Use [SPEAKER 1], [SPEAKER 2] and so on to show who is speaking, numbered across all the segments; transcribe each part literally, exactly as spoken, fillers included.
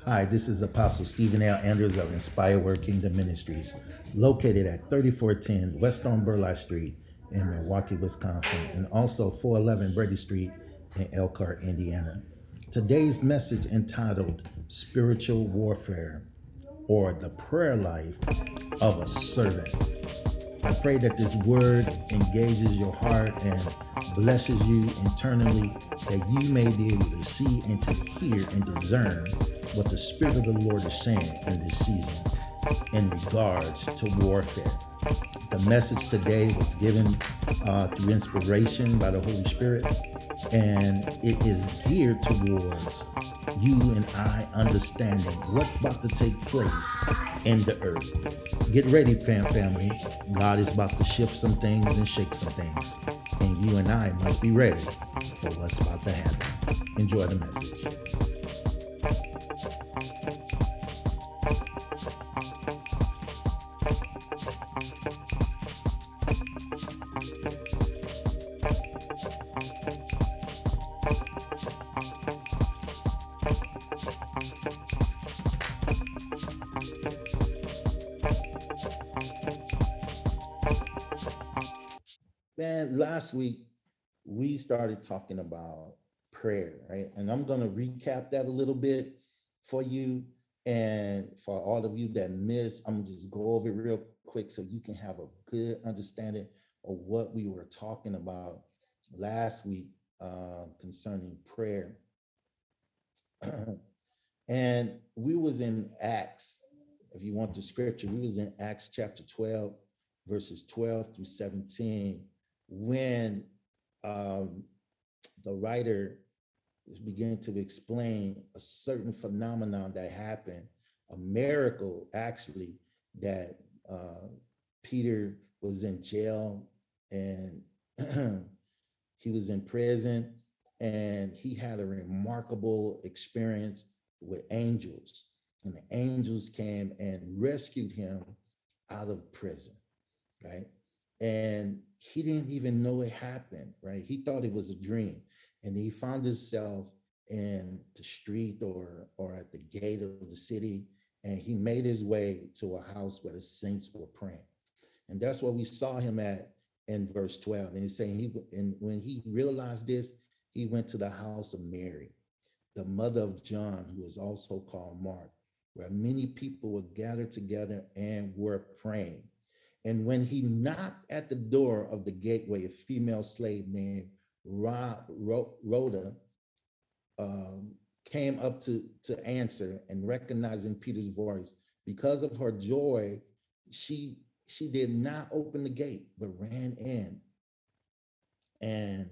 [SPEAKER 1] Hi, this is Apostle Stephen L. Andrews of Inspire Word Kingdom Ministries, located at thirty-four ten West on Burleigh Street in Milwaukee, Wisconsin, and also four eleven Brady Street in Elkhart, Indiana. Today's message entitled Spiritual Warfare, or the Prayer Life of a Servant. I pray that this word engages your heart and blesses you internally, that you may be able to see and to hear and discern what the Spirit of the Lord is saying in this season in regards to warfare. The message today was given uh, through inspiration by the Holy Spirit, and it is geared towards you and I understanding what's about to take place in the earth. Get ready, fam family. God is about to shift some things and shake some things, and you and I must be ready for what's about to happen. Enjoy the message. Man, last week we started talking about prayer, right? And I'm going to recap that a little bit for you. And for all of you that missed, I'm going to just go over it real quick so you can have a good understanding of what we were talking about last week uh, concerning prayer. And we was in Acts. If you want the scripture, we was in Acts chapter twelve, verses twelve through seventeen, when um, the writer is beginning to explain a certain phenomenon that happened, a miracle actually, that uh, Peter was in jail and he was in prison, and he had a remarkable experience with angels. And the angels came and rescued him out of prison, right? And he didn't even know it happened, right? He thought it was a dream. And he found himself in the street or or at the gate of the city, and he made his way to a house where the saints were praying. And that's what we saw him at in verse twelve. And he's saying he and when he realized this, he went to the house of Mary, the mother of John, who is also called Mark, where many people were gathered together and were praying. And when he knocked at the door of the gateway, a female slave named Rhoda um, came up to, to answer, and recognizing Peter's voice. Because of her joy, she she did not open the gate, but ran in and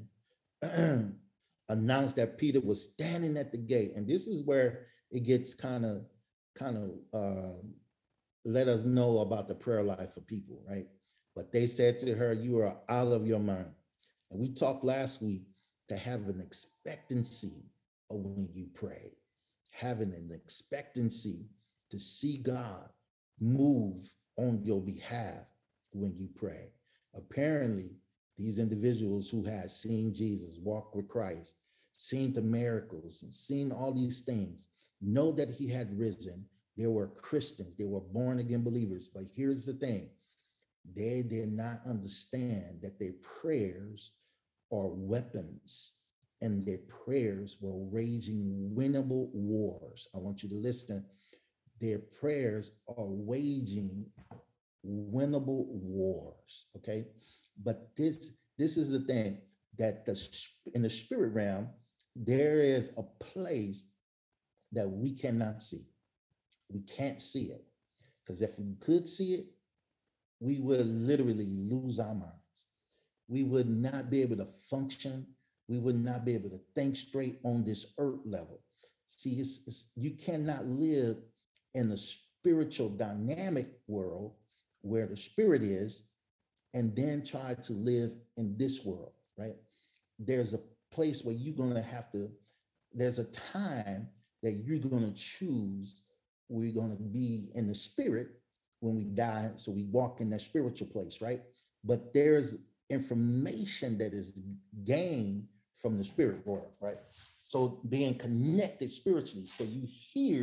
[SPEAKER 1] announced that Peter was standing at the gate. And this is where it gets kind of kind of uh, let us know about the prayer life of people, right? But they said to her, "You are out of your mind." And we talked last week to have an expectancy of when you pray, having an expectancy to see God move on your behalf when you pray. Apparently, these individuals who had seen Jesus walk with Christ, seen the miracles, and seen all these things, know that he had risen. They were Christians, they were born again believers. But here's the thing, they did not understand that their prayers are weapons, and their prayers were waging winnable wars. I want you to listen. Their prayers are waging winnable wars, okay? But this this is the thing, that the in the spirit realm, there is a place that we cannot see. We can't see it, because if we could see it, we would literally lose our minds. We would not be able to function. We would not be able to think straight on this earth level. See, it's, it's, you cannot live in the spiritual dynamic world where the spirit is, and then try to live in this world, right? There's a place where you're going to have to, there's a time that you're going to choose. We're going to be in the spirit when we die, so we walk in that spiritual place, right? But there's information that is gained from the spirit world, right? So being connected spiritually, so you hear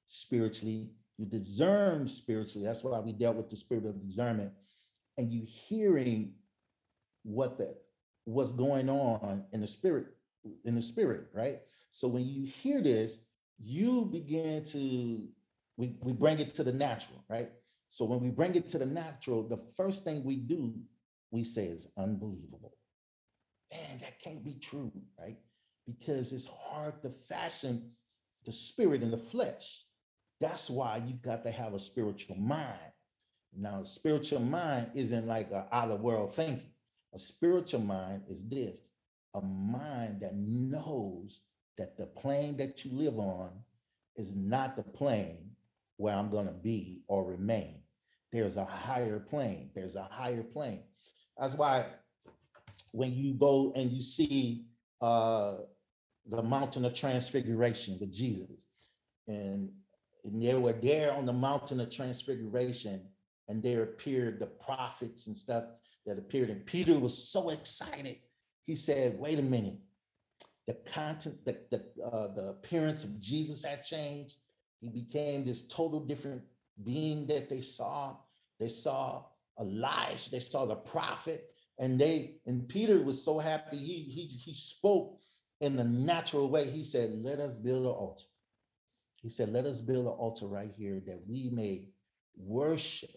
[SPEAKER 1] spiritually, you discern spiritually. That's why we dealt with the spirit of discernment, and you hearing what the what's going on in the spirit, in the spirit, right? So when you hear this, you begin to we, we bring it to the natural, right? So when we bring it to the natural, the first thing we do, we say is unbelievable. Man, that can't be true, right? Because it's hard to fashion the spirit in the flesh. That's why you got to have a spiritual mind. Now, a spiritual mind isn't like an out of world thinking. A spiritual mind is this, a mind that knows that the plane that you live on is not the plane where I'm going to be or remain. There's a higher plane. There's a higher plane. That's why when you go and you see uh, the mountain of transfiguration with Jesus, and, and they were there on the mountain of transfiguration, and there appeared the prophets and stuff that appeared, and Peter was so excited. He said, wait a minute, the content, the, the, uh, the appearance of Jesus had changed. He became this total different being that they saw. They saw Elijah, they saw the prophet, and they, and Peter was so happy. He, he, he spoke in the natural way. He said, let us build an altar. He said, let us build an altar right here that we may worship.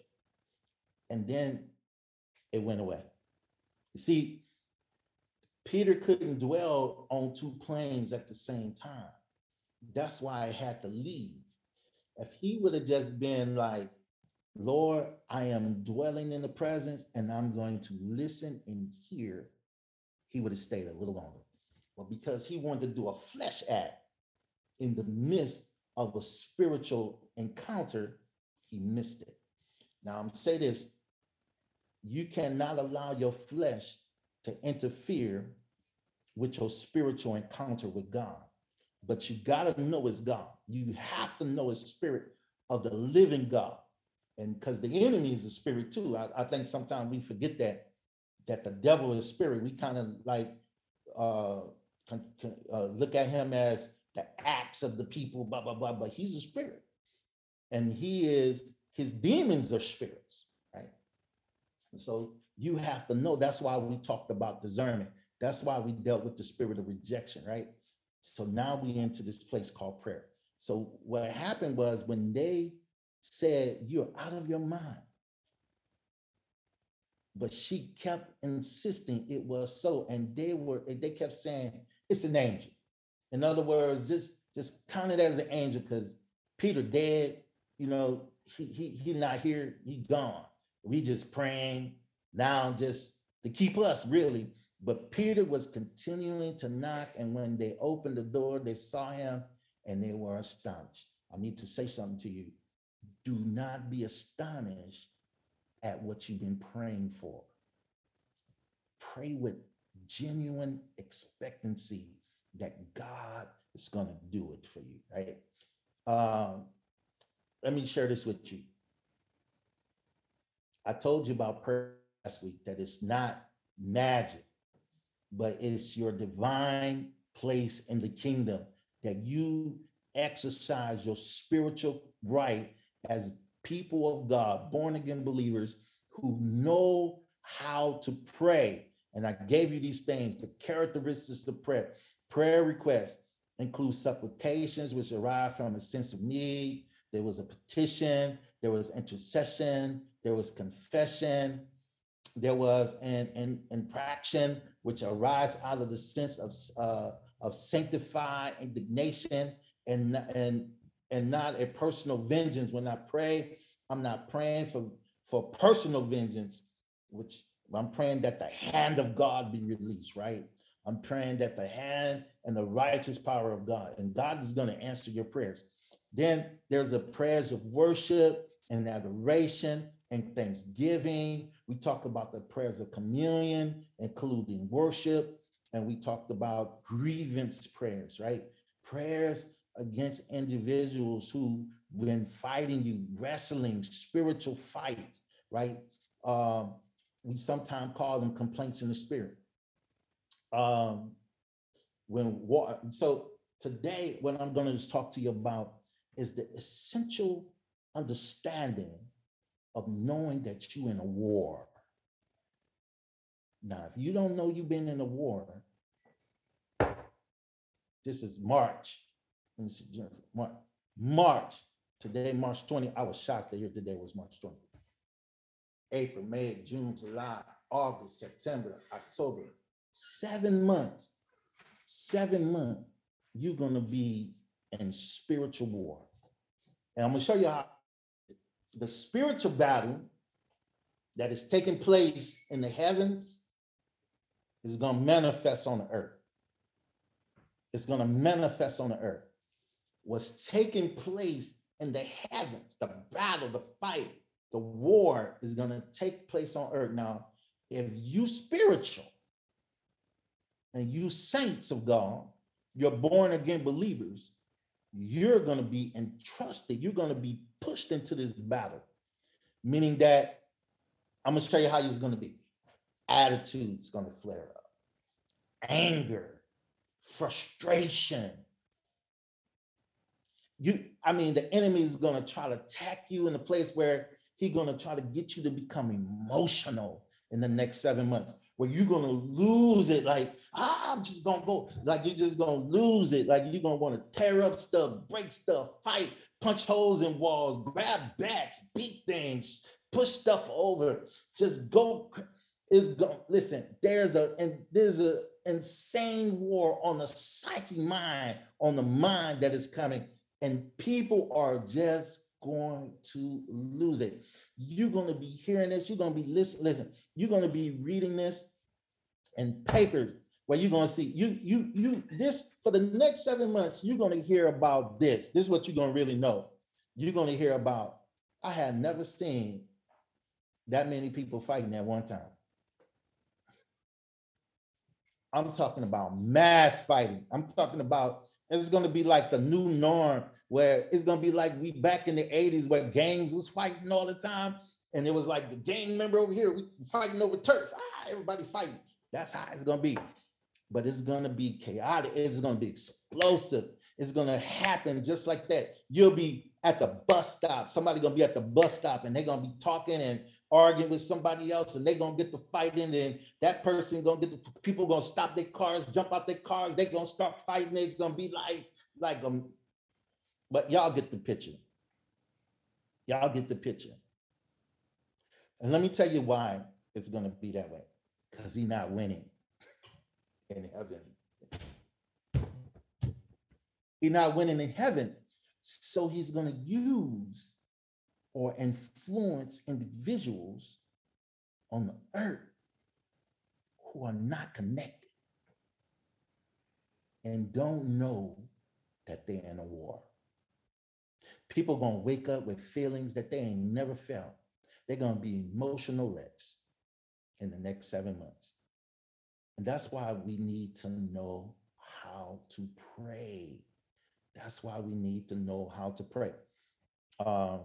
[SPEAKER 1] And then it went away. You see, Peter couldn't dwell on two planes at the same time. That's why I had to leave. If he would have just been like, Lord, I am dwelling in the presence and I'm going to listen and hear, he would have stayed a little longer. But because he wanted to do a flesh act in the midst of a spiritual encounter, he missed it. Now I'm saying this, you cannot allow your flesh to interfere with your spiritual encounter with God. But you gotta know it's God. You have to know it's spirit of the living God. And because the enemy is a spirit too. I, I think sometimes we forget that, that the devil is spirit. We kind of like uh, con, con, uh, look at him as the acts of the people, blah, blah, blah, but he's a spirit. And he is, his demons are spirits, right? And so you have to know, that's why we talked about discernment. That's why we dealt with the spirit of rejection, right? So now we into this place called prayer. So what happened was when they said, you're out of your mind, but she kept insisting it was so, and they were, they kept saying, it's an angel. In other words, just, just count it as an angel because Peter dead, you know, he, he, he not here, he gone. We just praying now just to keep us really. But Peter was continuing to knock, and when they opened the door, they saw him and they were astonished. I need to say something to you. Do not be astonished at what you've been praying for. Pray with genuine expectancy that God is going to do it for you, right? Um, let me share this with you. I told you about prayer last week, that it's not magic, but it's your divine place in the kingdom, that you exercise your spiritual right as people of God, born again believers who know how to pray. And I gave you these things, the characteristics of prayer. Prayer requests include supplications, which arise from a sense of need. There was a petition, there was intercession, there was confession, there was an, an infraction, which arise out of the sense of, uh, of sanctified indignation and, and, and not a personal vengeance. When I pray, I'm not praying for, for personal vengeance, which I'm praying that the hand of God be released, right? I'm praying that the hand and the righteous power of God, and God is going to answer your prayers. Then there's the prayers of worship and adoration and thanksgiving. We talked about the prayers of communion, including worship. And we talked about grievance prayers, right? Prayers against individuals who've been fighting you, wrestling, spiritual fights, right? Um, we sometimes call them complaints in the spirit. Um, when war, so today, what I'm going to just talk to you about is the essential understanding of knowing that you're in a war. Now, if you don't know you've been in a war, this is March. Let me see, March. March. Today, March twentieth. I was shocked to hear today was March twentieth. April, May, June, July, August, September, October. Seven months. Seven months. You're going to be in spiritual war. And I'm going to show you how the spiritual battle that is taking place in the heavens is going to manifest on the earth. It's going to manifest on the earth. What's taking place in the heavens, the battle, the fight, the war is going to take place on earth. Now, if you spiritual and you saints of God, you're born again believers, you're going to be entrusted. You're going to be pushed into this battle, meaning that I'm going to show you how it's going to be. Attitude's going to flare up. Anger, frustration. You, I mean, the enemy is going to try to attack you in a place where he's going to try to get you to become emotional in the next seven months, where you're going to lose it. Like, ah, I'm just going to go. Like, you're just going to lose it. Like, you're going to want to tear up stuff, break stuff, fight, punch holes in walls, grab bats, beat things, push stuff over. Just go. Is go. Listen, there's a, and there's a insane war on the psyche mind, on the mind that is coming. And people are just going to lose it. You're going to be hearing this. You're going to be listening. Listen, you're going to be reading this in papers where you're going to see you, you, you, this for the next seven months, you're going to hear about this. This is what you're going to really know. You're going to hear about, I have never seen that many people fighting at one time. I'm talking about mass fighting. I'm talking about, it's going to be like the new norm, where it's going to be like we back in the eighties where gangs was fighting all the time. And it was like the gang member over here fighting over turf. Ah, everybody fighting. That's how it's going to be. But it's going to be chaotic. It's going to be explosive. It's going to happen just like that. You'll be at the bus stop. Somebody going to be at the bus stop and they're going to be talking and arguing with somebody else, and they're going to get to fighting, and that person going to get the people going to stop their cars, jump out their cars. They're going to start fighting. It's going to be like, like, um, but y'all get the picture. Y'all get the picture. And let me tell you why it's going to be that way. Because he's not winning in heaven. He's not winning in heaven. So he's going to use or influence individuals on the earth who are not connected and don't know that they're in a war. People are going to wake up with feelings that they ain't never felt. They're going to be emotional wrecks in the next seven months. And that's why we need to know how to pray. That's why we need to know how to pray. Um,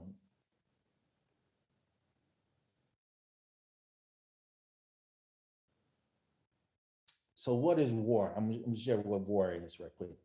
[SPEAKER 1] so what is war? I'm, I'm going to share what war is real quick.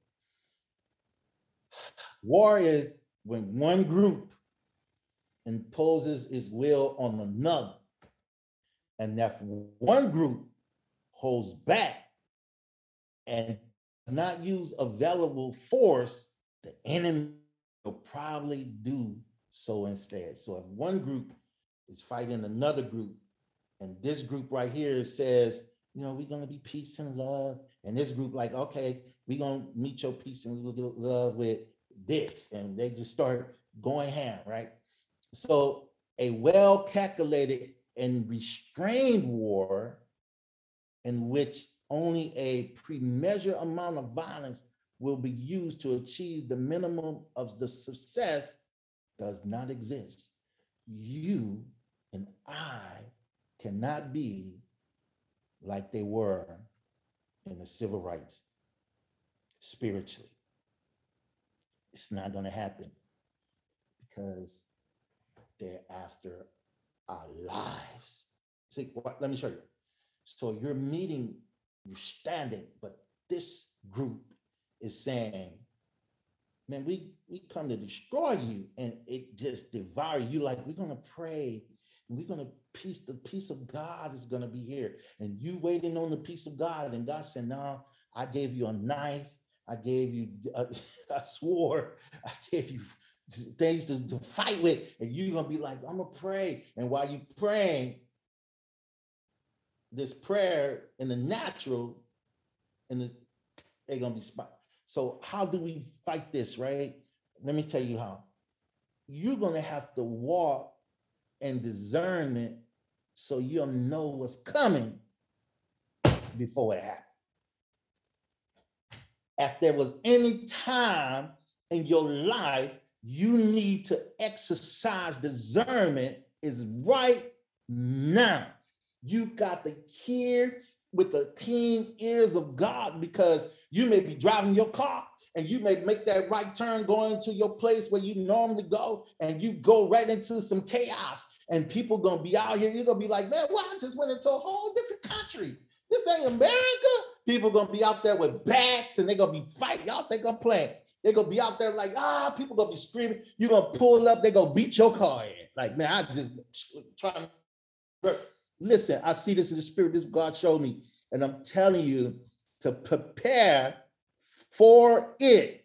[SPEAKER 1] War is when one group imposes its will on another, and if one group holds back and not use available force, the enemy will probably do so instead. So if one group is fighting another group, and this group right here says, you know, we're going to be peace and love, and this group like, okay, we're going to meet your peace and love with this, and they just start going ham, right? So a well-calculated and restrained war in which only a pre-measured amount of violence will be used to achieve the minimum of the success does not exist. You and I cannot be like they were in the civil rights spiritually. It's not going to happen because they're after our lives. See, what, let me show you. So you're meeting, you're standing, but this group is saying, man, we we come to destroy you, and it just devour you. Like, we're gonna pray, and we're gonna peace. The peace of God is gonna be here, and you waiting on the peace of God. And God said, "No, I gave you a knife. I gave you a, a sword. I gave you things to, to fight with, and you're gonna be like, I'm gonna pray." And while you praying, this prayer in the natural, and the, they're gonna be spot. So how do we fight this, right? Let me tell you how. You're gonna have to walk in discernment so you'll know what's coming before it happens. If there was any time in your life you need to exercise discernment, is right now. You got to hear with the keen ears of God, because you may be driving your car and you may make that right turn going to your place where you normally go, and you go right into some chaos, and people gonna be out here. You're gonna be like, man, well, I just went into a whole different country. This ain't America. People gonna be out there with bats, and they're gonna be fighting. Y'all think I'm playing? They're gonna be out there like, ah, people gonna be screaming. You're gonna pull up, they're gonna beat your car in. Like, man, I just trying to listen. I see this in the spirit. This God showed me, and I'm telling you to prepare for it.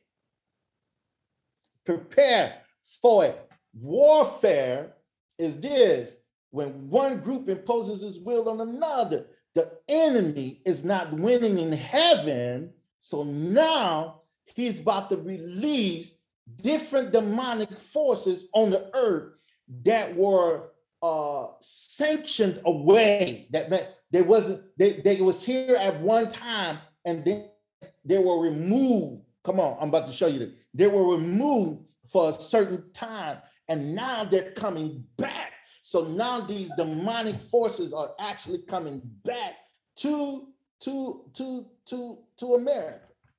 [SPEAKER 1] Prepare for it. Warfare is this: when one group imposes its will on another, the enemy is not winning in heaven. So now he's about to release different demonic forces on the earth that were uh, sanctioned away. That meant they wasn't, they, they was here at one time, and then they were removed. Come on, I'm about to show you that. They were removed for a certain time, and now they're coming back. So now these demonic forces are actually coming back to, to, to, to, to America.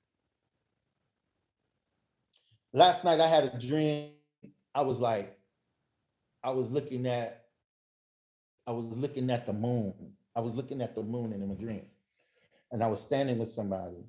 [SPEAKER 1] Last night I had a dream. I was like, I was looking at, I was looking at the moon. I was looking at the moon in my dream. And I was standing with somebody,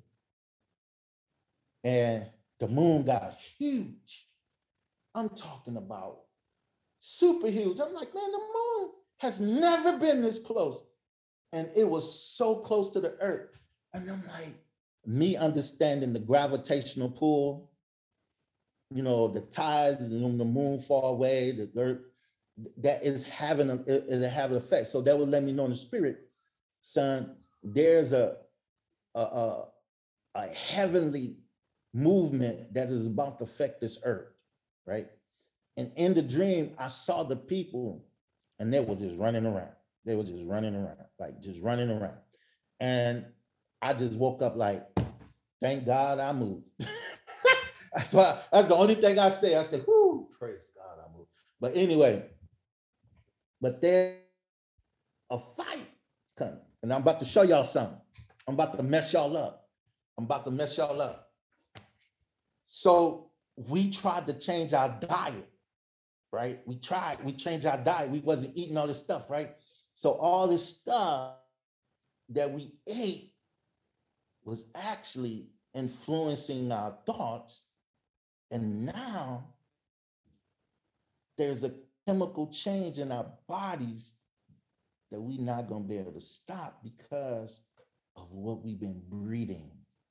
[SPEAKER 1] and the moon got huge. I'm talking about super huge. I'm like, man, the moon has never been this close. And it was so close to the earth. And I'm like, me understanding the gravitational pull, you know, the tides, and the moon far away, the earth, that is having a, it, it have an effect. So that would let me know in the spirit, son, there's a, a, a, a heavenly movement that is about to affect this earth, right? And in the dream, I saw the people, and they were just running around. They were just running around, like just running around. And I just woke up like, thank God I moved. That's why, that's the only thing I say. I say, whoo, praise God I moved. But anyway, but there's a fight coming. And I'm about to show y'all something. I'm about to mess y'all up. I'm about to mess y'all up. So we tried to change our diet, right? We tried, we changed our diet. We wasn't eating all this stuff, right? So all this stuff that we ate was actually influencing our thoughts. And now there's a chemical change in our bodies that we're not going to be able to stop because of what we've been breeding.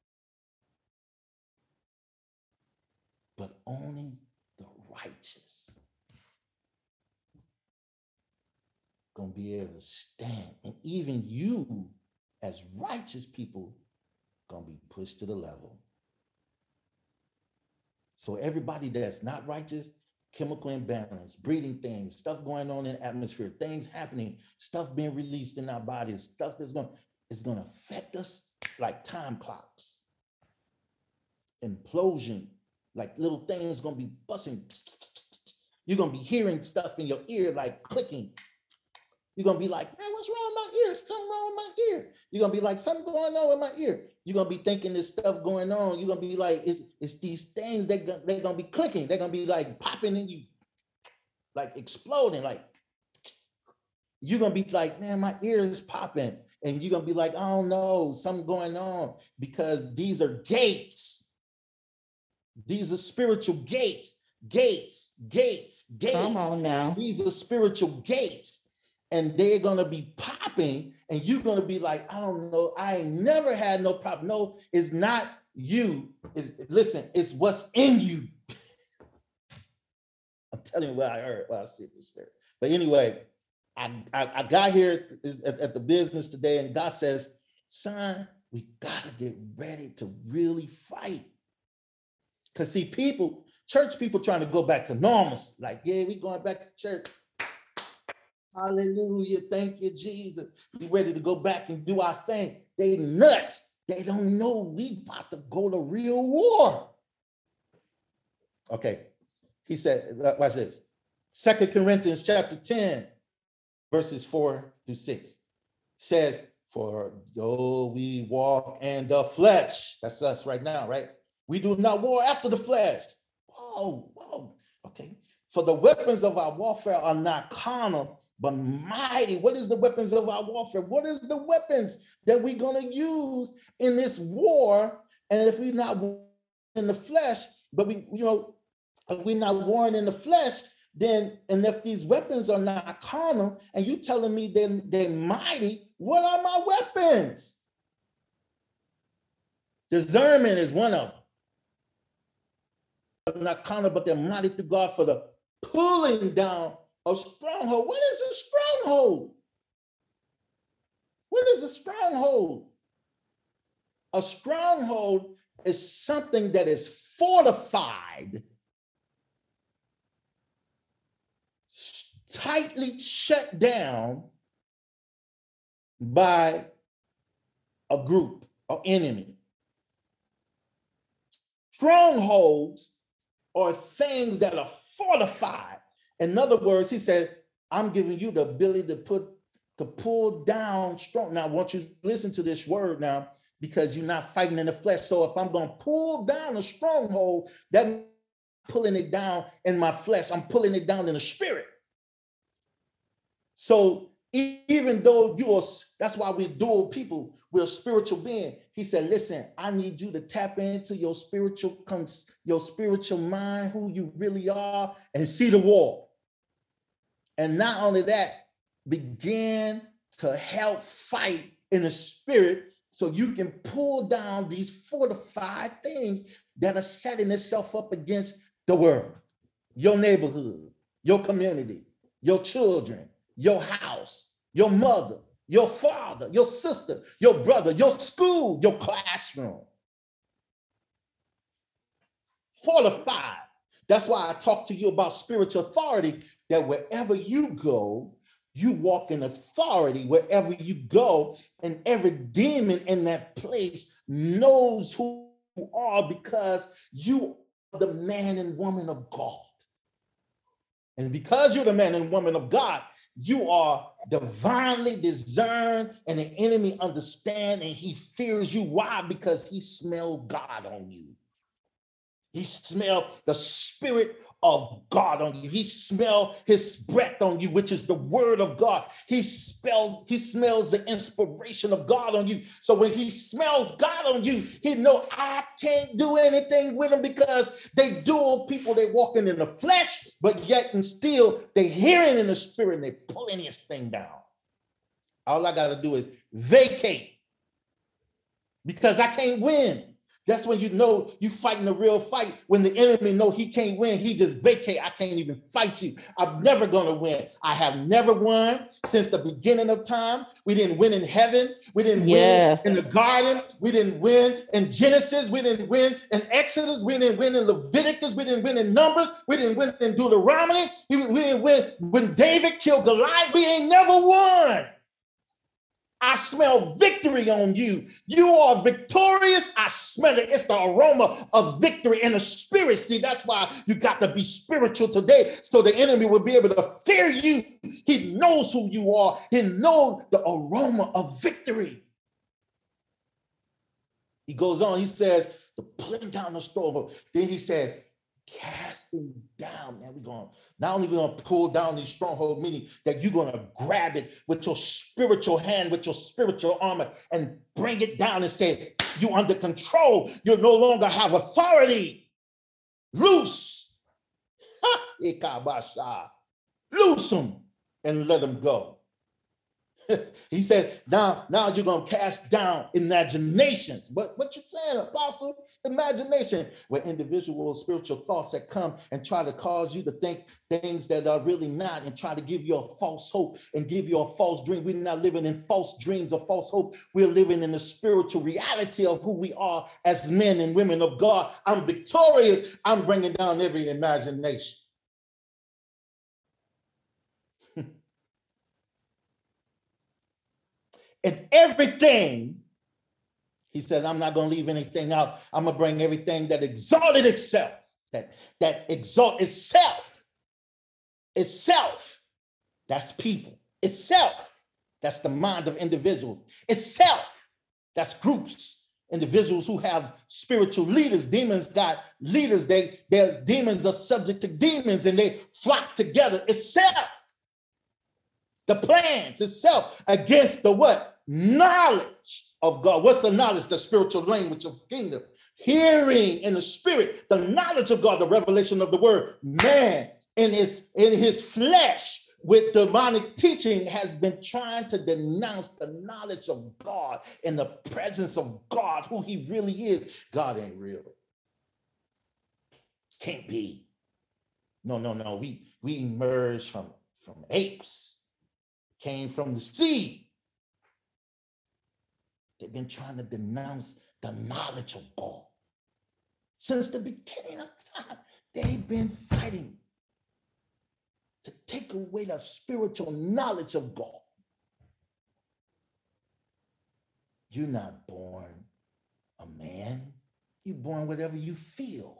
[SPEAKER 1] But only the righteous gonna be able to stand. And even you, as righteous people, gonna be pushed to the level. So everybody that's not righteous, chemical imbalance, breathing things, stuff going on in the atmosphere, things happening, stuff being released in our bodies, stuff that's gonna, is gonna affect us like time clocks. Implosion, like little things gonna be busting. You're gonna be hearing stuff in your ear like clicking. You're gonna be like, man, what's wrong with my ear? Something wrong with my ear. You're gonna be like, something going on with my ear. You're gonna be thinking this stuff going on. You're gonna be like, it's, it's these things that they're gonna be clicking. They're gonna be like popping in you, like exploding. Like, you're gonna be like, man, my ear is popping. And you're gonna be like, oh no, something going on, because these are gates. These are spiritual gates, gates, gates, gates.
[SPEAKER 2] Come on now.
[SPEAKER 1] These are spiritual gates. And they're going to be popping, and you're going to be like, I don't know, I ain't never had no problem. No, it's not you. It's, listen, it's what's in you. I'm telling you what I heard, what I see in the spirit. But anyway, I, I, I got here at, at the business today, and God says, son, we got to get ready to really fight. Because see, people, church people trying to go back to normal. Like, yeah, we going back to church. Hallelujah. Thank you, Jesus. We ready to go back and do our thing. They nuts. They don't know we about to go to real war. Okay. He said, watch this. Second Corinthians chapter ten, verses four through six says, for though we walk in the flesh, that's us right now, right? We do not war after the flesh. Whoa, whoa. Okay. For the weapons of our warfare are not carnal, but mighty. What is the weapons of our warfare? What is the weapons that we're going to use in this war? And if we're not in the flesh, but we, you know, if we're not warring in the flesh, then, and if these weapons are not carnal, and you telling me they're, they're mighty, what are my weapons? Discernment is one of them. They're not carnal, but they're mighty to God for the pulling down a stronghold. What is a stronghold? What is a stronghold? A stronghold is something that is fortified, tightly shut down by a group or enemy. Strongholds are things that are fortified. In other words, he said, I'm giving you the ability to put, to pull down strong. Now, I want you to listen to this word now, because you're not fighting in the flesh. So if I'm going to pull down a stronghold, that means I'm pulling it down in my flesh. I'm pulling it down in the spirit. So even though you are, that's why we're dual people, we're a spiritual being. He said, listen, I need you to tap into your spiritual, your spiritual mind, who you really are, and see the war. And not only that, begin to help fight in the spirit so you can pull down these fortified things that are setting itself up against the world, your neighborhood, your community, your children, your house, your mother, your father, your sister, your brother, your school, your classroom. Fortified. That's why I talk to you about spiritual authority, that wherever you go, you walk in authority wherever you go, and every demon in that place knows who you are because you are the man and woman of God. And because you're the man and woman of God, you are divinely discerned, and the enemy understands, and he fears you. Why? Because he smelled God on you. He smelled the spirit of God on you. He smelled his breath on you, which is the word of God. He spelled, he smells the inspiration of God on you. So when he smells God on you, he know I can't do anything with them, because they dual people. They walking in the flesh, but yet and still they hearing in the spirit, and they pulling this thing down. All I got to do is vacate, because I can't win. That's when you know you fighting a real fight. When the enemy know he can't win, he just vacate. I can't even fight you. I'm never going to win. I have never won since the beginning of time. We didn't win in heaven. We didn't
[SPEAKER 2] Yes.
[SPEAKER 1] win in the garden. We didn't win in Genesis. We didn't win in Exodus. We didn't win in Leviticus. We didn't win in Numbers. We didn't win in Deuteronomy. We didn't win when David killed Goliath. We ain't never won. I smell victory on you. You are victorious. I smell it. It's the aroma of victory in the spirit. See, that's why you got to be spiritual today, so the enemy will be able to fear you. He knows who you are. He knows the aroma of victory. He goes on, he says, to pulling down the stronghold. Then he says, casting down, man. We're going, not only we're going to pull down these strongholds, meaning that you're going to grab it with your spiritual hand, with your spiritual armor, and bring it down and say, you under control. You no longer have authority. Loose. Loose them and let them go. He said, now, now you're going to cast down imaginations. But what you saying, Apostle? Imagination, where individual spiritual thoughts that come and try to cause you to think things that are really not, and try to give you a false hope and give you a false dream. We're not living in false dreams or false hope. We're living in the spiritual reality of who we are as men and women of God. I'm victorious. I'm bringing down every imagination. And everything, he said, I'm not going to leave anything out. I'm going to bring everything that exalted itself, that, that exalt itself, itself, that's people, itself, that's the mind of individuals, itself, that's groups, individuals who have spiritual leaders. Demons got leaders. They, there's demons are subject to demons and they flock together. Itself, the plans itself against the what? Knowledge of God. What's the knowledge? The spiritual language of the kingdom. Hearing in the spirit, the knowledge of God, the revelation of the word. Man in his, in his flesh with demonic teaching has been trying to denounce the knowledge of God and the presence of God, who he really is. God ain't real. Can't be. No, no, no. We, we emerged from, from apes, came from the sea. They've been trying to denounce the knowledge of God. Since the beginning of time, they've been fighting to take away the spiritual knowledge of God. You're not born a man. You're born whatever you feel.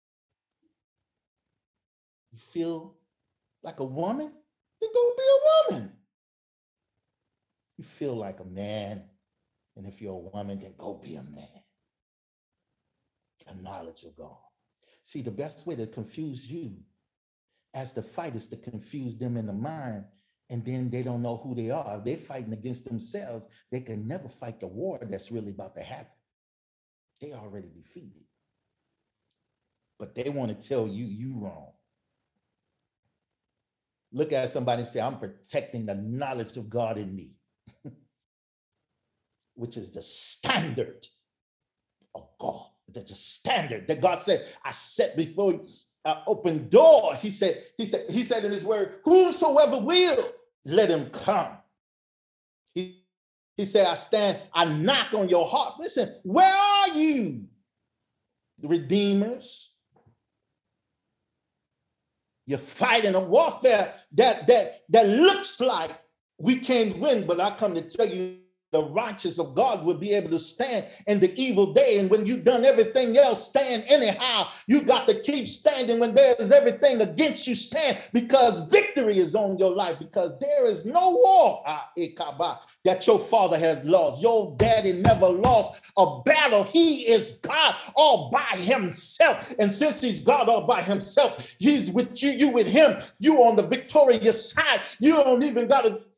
[SPEAKER 1] You feel like a woman? Then go be a woman. You feel like a man. And if you're a woman, then go be a man. The knowledge of God. See, the best way to confuse you as the fight is to confuse them in the mind, and then they don't know who they are. If they're fighting against themselves, they can never fight the war that's really about to happen. They already defeated. But they want to tell you you wrong. Look at somebody and say, I'm protecting the knowledge of God in me, which is the standard of God. That's the standard that God said, I set before you an open door. He said, he said, he said in his word, whosoever will, let him come. He, he said, I stand, I knock on your heart. Listen, where are you? The redeemers. You're fighting a warfare that, that, that looks like we can't win, but I come to tell you, the righteous of God will be able to stand in the evil day. And when you've done everything else, stand anyhow. You got to keep standing when there is everything against you. Stand, because victory is on your life, because there is no war that your father has lost. Your daddy never lost a battle. He is God all by himself. And since he's God all by himself, he's with you, you with him. You on the victorious side. You don't even got to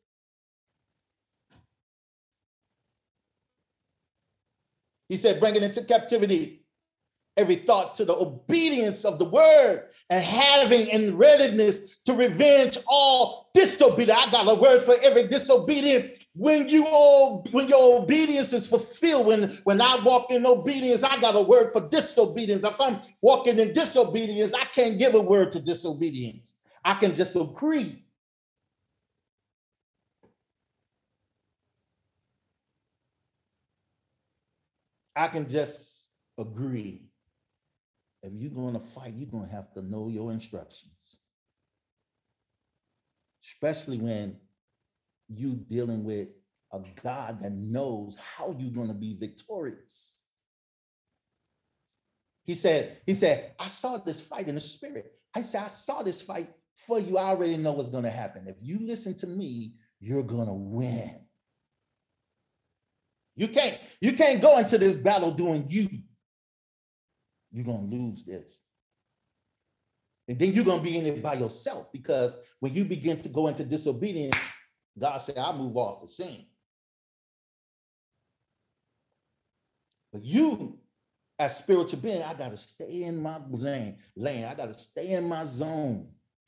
[SPEAKER 1] He said, bringing into captivity every thought to the obedience of the word, and having in readiness to revenge all disobedience. I got a word for every disobedient. When you all, when your obedience is fulfilled, when, when I walk in obedience, I got a word for disobedience. If I'm walking in disobedience, I can't give a word to disobedience. I can just agree. I can just agree. If you're going to fight, you're going to have to know your instructions. Especially when you're dealing with a God that knows how you're going to be victorious. He said, he said, I saw this fight in the spirit. I said, I saw this fight for you. I already know what's going to happen. If you listen to me, you're going to win. You can't, you can't go into this battle doing you. You're going to lose this. And then you're going to be in it by yourself, because when you begin to go into disobedience, God said, I'll move off the scene. But you, as spiritual being, I got to stay in my lane. lane. I got to stay in my zone.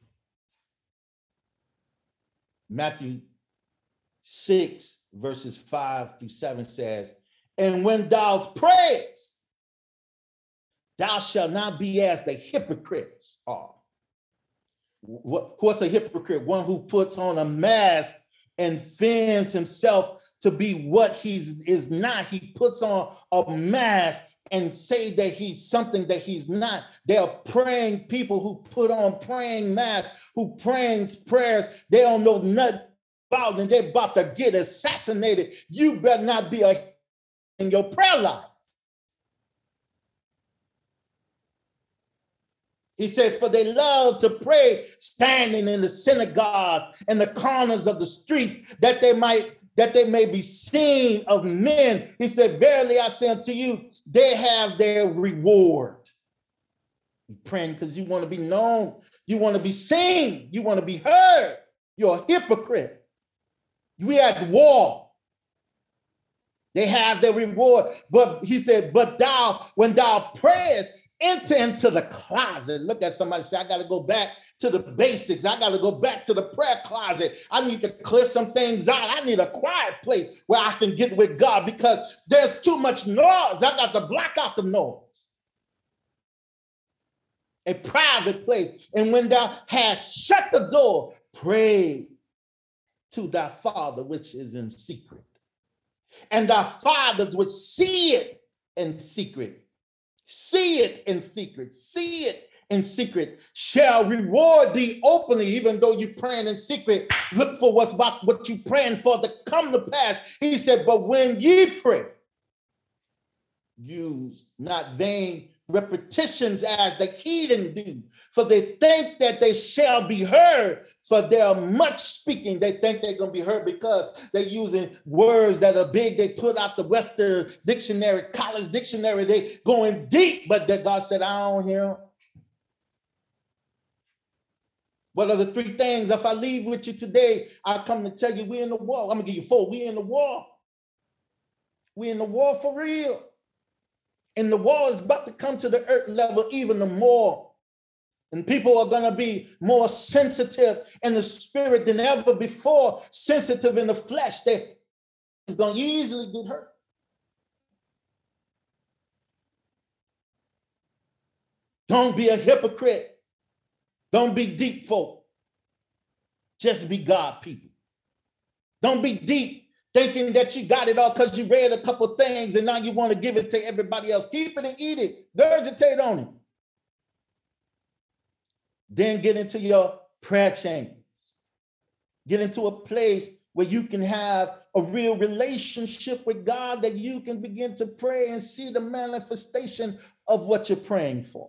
[SPEAKER 1] Matthew six, verses five through seven says, and when thou prayest, thou shalt not be as the hypocrites are. What's a hypocrite? One who puts on a mask and feigns himself to be what he is not. He puts on a mask and say that he's something that he's not. They are praying people who put on praying masks, who praying prayers they don't know nothing about, and they're about to get assassinated. You better not be a in your prayer life. He said, for they love to pray standing in the synagogues and the corners of the streets, that they might, that they may be seen of men. He said, verily I say unto you, they have their reward. You're praying because you want to be known. You want to be seen. You want to be heard. You're a hypocrite. We at war. They have their reward. But he said, but thou, when thou prayest, enter into the closet. Look at somebody, say, I got to go back to the basics. I got to go back to the prayer closet. I need to clear some things out. I need a quiet place where I can get with God because there's too much noise. I got to block out the noise. A private place. And when thou hast shut the door, pray to thy Father which is in secret. And thy Father which see it in secret. See it in secret, see it in secret, shall reward thee openly, even though you're praying in secret. Look for what's about what you're praying for to come to pass. He said, but when ye pray, use not vain repetitions as the heathen do, for they think that they shall be heard, for they are much speaking. They think they're going to be heard because they're using words that are big. They put out the Western Dictionary, College Dictionary. They going deep, but that God said, I don't hear them. What are the three things? If I leave with you today, I come to tell you we're in the war. I'm going to give you four. We're in the war. We're in the war for real. And the war is about to come to the earth level even more. And people are going to be more sensitive in the spirit than ever before, sensitive in the flesh. That is going to easily get hurt. Don't be a hypocrite. Don't be deep folk. Just be God people. Don't be deep thinking that you got it all because you read a couple things and now you want to give it to everybody else. Keep it and eat it. Regurgitate on it. Then get into your prayer chambers. Get into a place where you can have a real relationship with God, that you can begin to pray and see the manifestation of what you're praying for.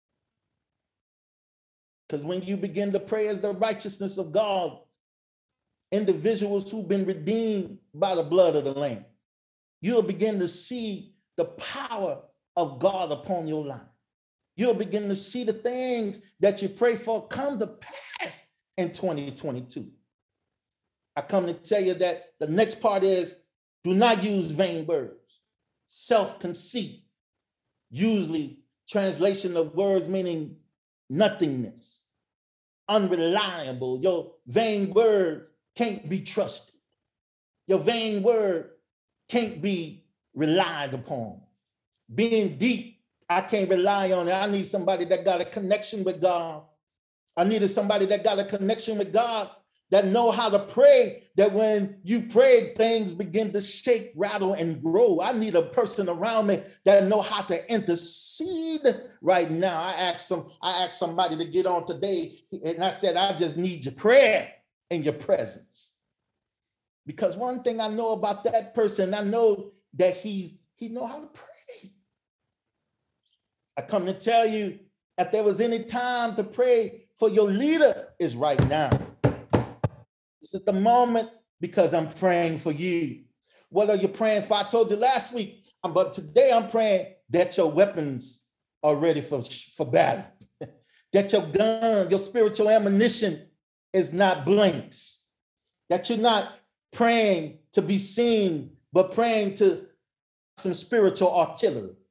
[SPEAKER 1] Because when you begin to pray as the righteousness of God, individuals who've been redeemed by the blood of the Lamb, you'll begin to see the power of God upon your life. You'll begin to see the things that you pray for come to pass in twenty twenty-two. I come to tell you that the next part is, do not use vain words, self-conceit, usually translation of words meaning nothingness, unreliable. Your vain words can't be trusted. Your vain word can't be relied upon. Being deep, I can't rely on it. I need somebody that got a connection with God. I needed somebody that got a connection with God, that know how to pray, that when you pray, things begin to shake, rattle, and grow. I need a person around me that know how to intercede right now. I asked some, I asked somebody to get on today, and I said, I just need your prayer and your presence. Because one thing I know about that person, I know that he, he know how to pray. I come to tell you, if there was any time to pray for your leader, is right now. This is the moment, because I'm praying for you. What are you praying for? I told you last week, but today I'm praying that your weapons are ready for, for battle. That your gun, your spiritual ammunition is not blanks. That you're not praying to be seen, but praying to some spiritual artillery.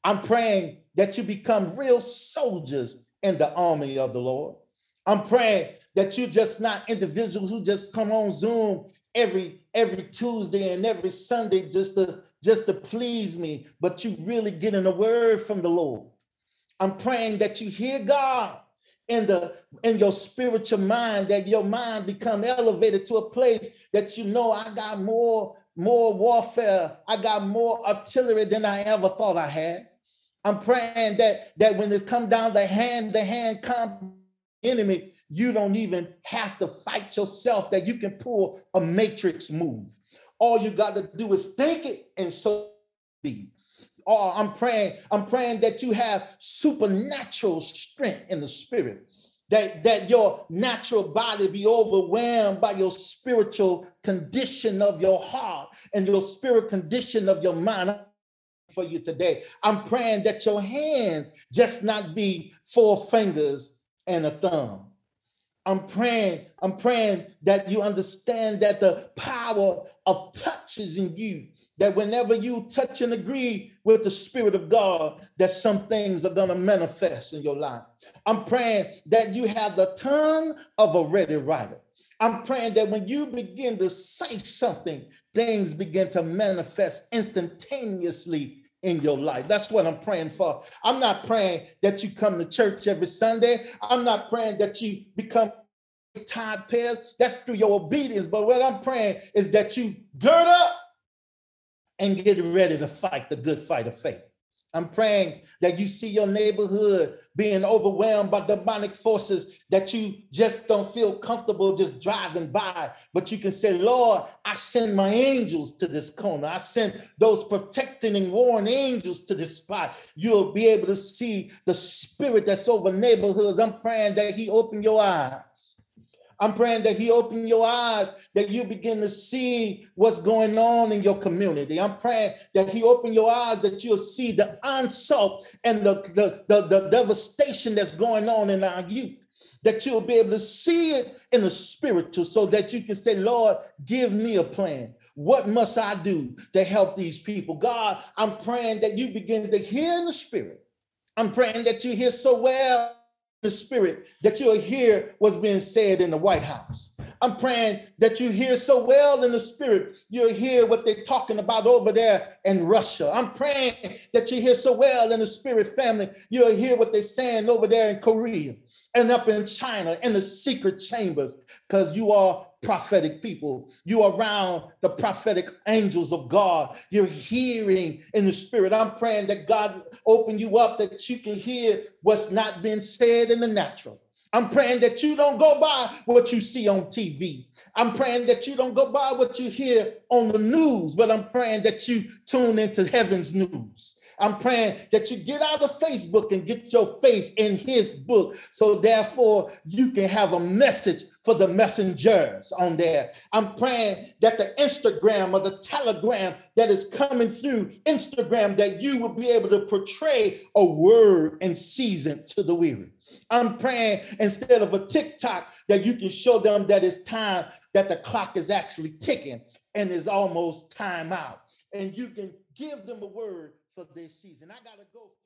[SPEAKER 1] I'm praying that you become real soldiers in the army of the Lord. I'm praying that you just not individuals who just come on Zoom every every Tuesday and every Sunday just to just to please me, but you really getting a word from the Lord. I'm praying that you hear God in the in your spiritual mind, that your mind become elevated to a place that you know I got more more warfare, I got more artillery than I ever thought I had. I'm praying that that when it come down to hand to hand combat enemy, you don't even have to fight yourself, that you can pull a matrix move. All you got to do is think it, and so be. Oh, I'm praying, I'm praying that you have supernatural strength in the spirit, that, that your natural body be overwhelmed by your spiritual condition of your heart and your spirit condition of your mind. For you today, I'm praying that your hands just not be four fingers and a thumb. I'm praying, I'm praying that you understand that the power of touch is in you, that whenever you touch and agree with the Spirit of God, that some things are going to manifest in your life. I'm praying that you have the tongue of a ready writer. I'm praying that when you begin to say something, things begin to manifest instantaneously in your life. That's what I'm praying for. I'm not praying that you come to church every Sunday. I'm not praying that you become tithe payers. That's through your obedience. But what I'm praying is that you gird up and get ready to fight the good fight of faith. I'm praying that you see your neighborhood being overwhelmed by demonic forces, that you just don't feel comfortable just driving by, but you can say, Lord, I send my angels to this corner. I send those protecting and warring angels to this spot. You'll be able to see the spirit that's over neighborhoods. I'm praying that he open your eyes. I'm praying that he open your eyes, that you begin to see what's going on in your community. I'm praying that he open your eyes, that you'll see the onslaught and the, the, the, the devastation that's going on in our youth, that you'll be able to see it in the spiritual, so that you can say, Lord, give me a plan. What must I do to help these people? God, I'm praying that you begin to hear in the spirit. I'm praying that you hear so well the spirit that you'll hear what's being said in the White House. I'm praying that you hear so well in the spirit, you'll hear what they're talking about over there in Russia. I'm praying that you hear so well in the spirit, family, you'll hear what they're saying over there in Korea and up in China in the secret chambers, because you are prophetic people. You are around the prophetic angels of God. You're hearing in the spirit. I'm praying that God open you up, that you can hear what's not being said in the natural. I'm praying that you don't go by what you see on T V. I'm praying that you don't go by what you hear on the news, but I'm praying that you tune into heaven's news. I'm praying that you get out of Facebook and get your face in his book, so therefore you can have a message for the messengers on there. I'm praying that the Instagram or the Telegram that is coming through Instagram, that you will be able to portray a word in season to the weary. I'm praying instead of a TikTok, that you can show them that it's time, that the clock is actually ticking and is almost time out. And you can give them a word for this season. I got to go.